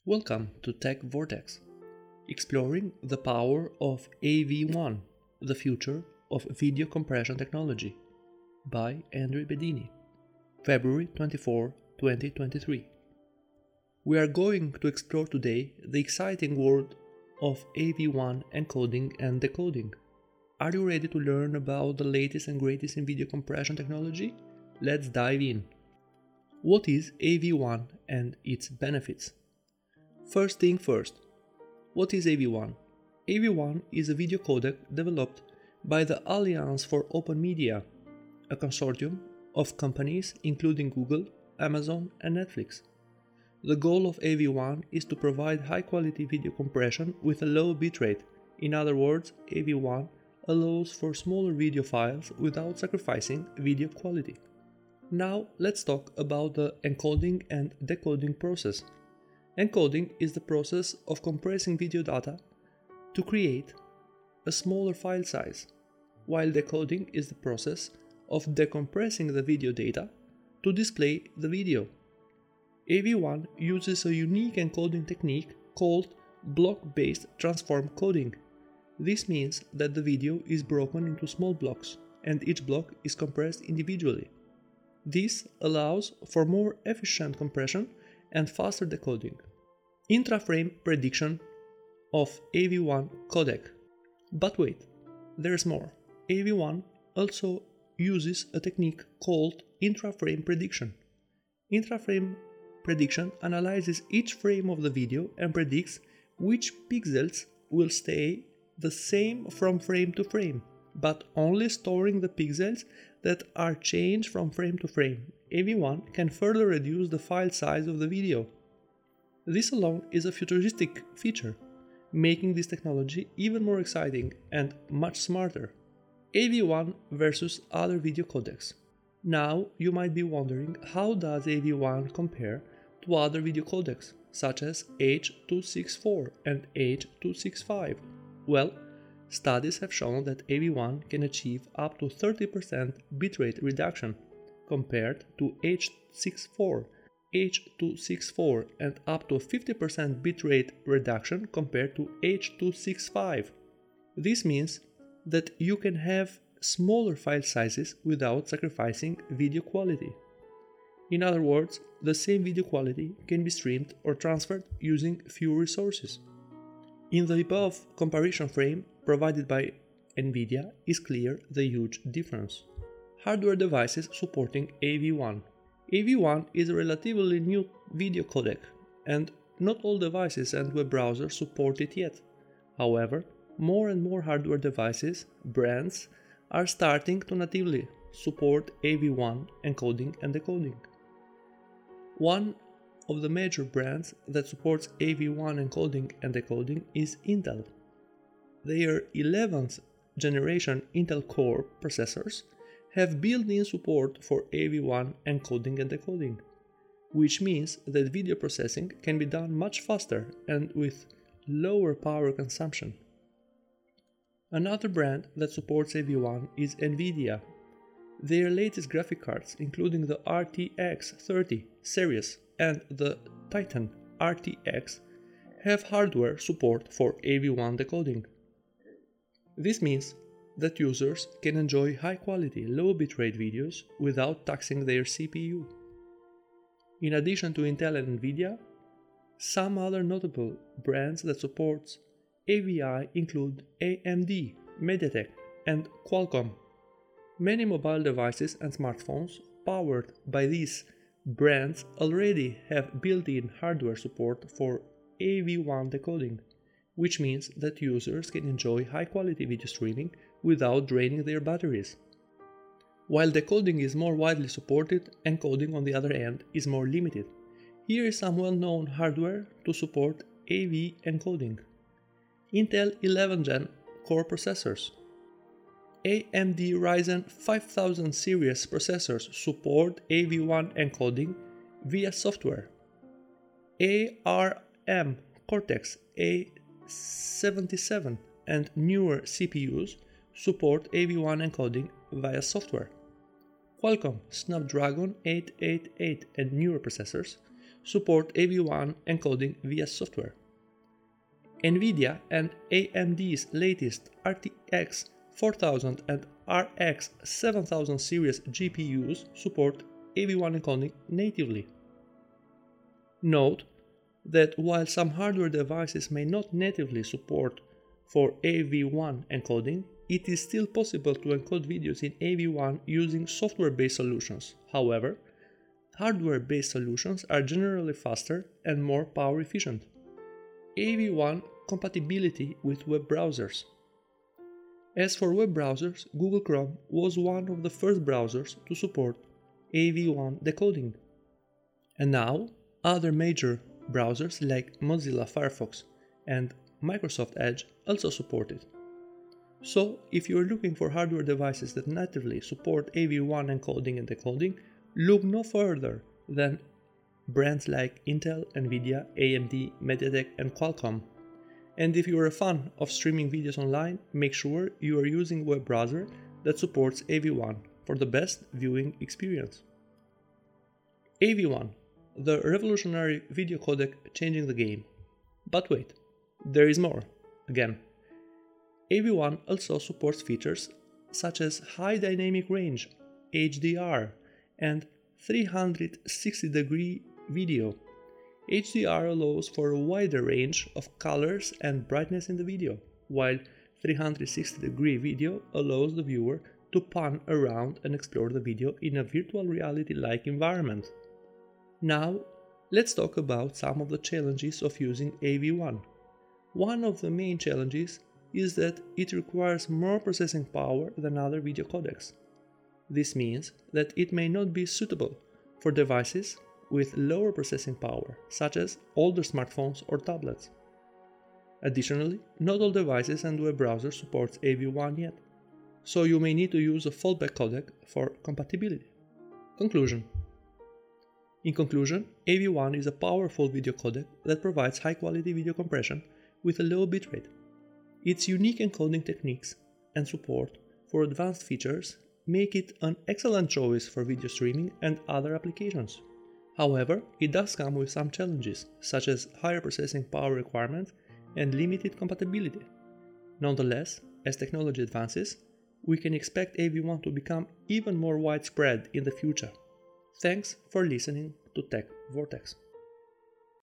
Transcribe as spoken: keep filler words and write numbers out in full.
Welcome to Tech Vortex, exploring the power of A V one, the future of video compression technology, by Andrew Bedini, February twenty-fourth, twenty twenty-three. We are going to explore today the exciting world of A V one encoding and decoding. Are you ready to learn about the latest and greatest in video compression technology? Let's dive in. What is A V one and its benefits? First thing first, what is A V one? A V one is a video codec developed by the Alliance for Open Media, a consortium of companies including Google, Amazon, and Netflix. The goal of A V one is to provide high-quality video compression with a low bitrate. In other words, A V one allows for smaller video files without sacrificing video quality. Now let's talk about the encoding and decoding process. Encoding is the process of compressing video data to create a smaller file size, while decoding is the process of decompressing the video data to display the video. A V one uses a unique encoding technique called block-based transform coding. This means that the video is broken into small blocks, and each block is compressed individually. This allows for more efficient compression and faster decoding. Intra-frame prediction of A V one codec. But wait, there's more. A V one also uses a technique called intra-frame prediction. Intra-frame prediction analyzes each frame of the video and predicts which pixels will stay the same from frame to frame, but only storing the pixels that are changed from frame to frame. A V one can further reduce the file size of the video. This alone is a futuristic feature, making this technology even more exciting and much smarter. A V one versus other video codecs. Now you might be wondering, how does A V one compare to other video codecs such as H two sixty-four and H two sixty-five? Well, studies have shown that A V one can achieve up to thirty percent bitrate reduction compared to H two sixty-four, H two sixty-four and up to fifty percent bitrate reduction compared to H two sixty-five. This means that you can have smaller file sizes without sacrificing video quality. In other words, the same video quality can be streamed or transferred using fewer resources. In the above comparison frame provided by NVIDIA is clear the huge difference. Hardware devices supporting A V one. A V one is a relatively new video codec, and not all devices and web browsers support it yet. However, more and more hardware devices, brands, are starting to natively support A V one encoding and decoding. One of the major brands that supports A V one encoding and decoding is Intel. Their eleventh generation Intel Core processors have built-in support for A V one encoding and decoding, which means that video processing can be done much faster and with lower power consumption. Another brand that supports A V one is NVIDIA. Their latest graphic cards, including the R T X thirty series and the Titan R T X, have hardware support for A V one decoding. This means that users can enjoy high-quality, low bitrate videos without taxing their C P U. In addition to Intel and NVIDIA, some other notable brands that support A V I include A M D, MediaTek, and Qualcomm. Many mobile devices and smartphones powered by these brands already have built-in hardware support for A V one decoding, which means that users can enjoy high-quality video streaming without draining their batteries. While decoding is more widely supported, encoding on the other hand is more limited. Here is some well-known hardware to support A V encoding. Intel eleventh gen core processors. A M D Ryzen five thousand series processors support A V one encoding via software. A R M Cortex A seventy-seven and newer C P Us support A V one encoding via software. Qualcomm Snapdragon eight eighty-eight and newer processors support A V one encoding via software. NVIDIA and A M D's latest R T X four thousand and R X seven thousand series G P Us support A V one encoding natively. Note that while some hardware devices may not natively support for A V one encoding, it is still possible to encode videos in A V one using software-based solutions. However, hardware-based solutions are generally faster and more power efficient. A V one compatibility with web browsers. As for web browsers, Google Chrome was one of the first browsers to support A V one decoding. And now, other major browsers like Mozilla Firefox and Microsoft Edge also support it. So, if you are looking for hardware devices that natively support A V one encoding and decoding, look no further than brands like Intel, NVIDIA, A M D, MediaTek, and Qualcomm. And if you are a fan of streaming videos online, make sure you are using a web browser that supports A V one for the best viewing experience. A V one, the revolutionary video codec changing the game. But wait, there is more. Again, A V one also supports features such as high dynamic range, H D R, and three hundred sixty degree video. H D R allows for a wider range of colors and brightness in the video, while three hundred sixty degree video allows the viewer to pan around and explore the video in a virtual reality-like environment. Now, let's talk about some of the challenges of using A V one. One of the main challenges is that it requires more processing power than other video codecs. This means that it may not be suitable for devices with lower processing power, such as older smartphones or tablets. Additionally, not all devices and web browsers support A V one yet, so you may need to use a fallback codec for compatibility. Conclusion. In conclusion, A V one is a powerful video codec that provides high-quality video compression with a low bitrate. Its unique encoding techniques and support for advanced features make it an excellent choice for video streaming and other applications. However, it does come with some challenges, such as higher processing power requirements and limited compatibility. Nonetheless, as technology advances, we can expect A V one to become even more widespread in the future. Thanks for listening to Tech Vortex.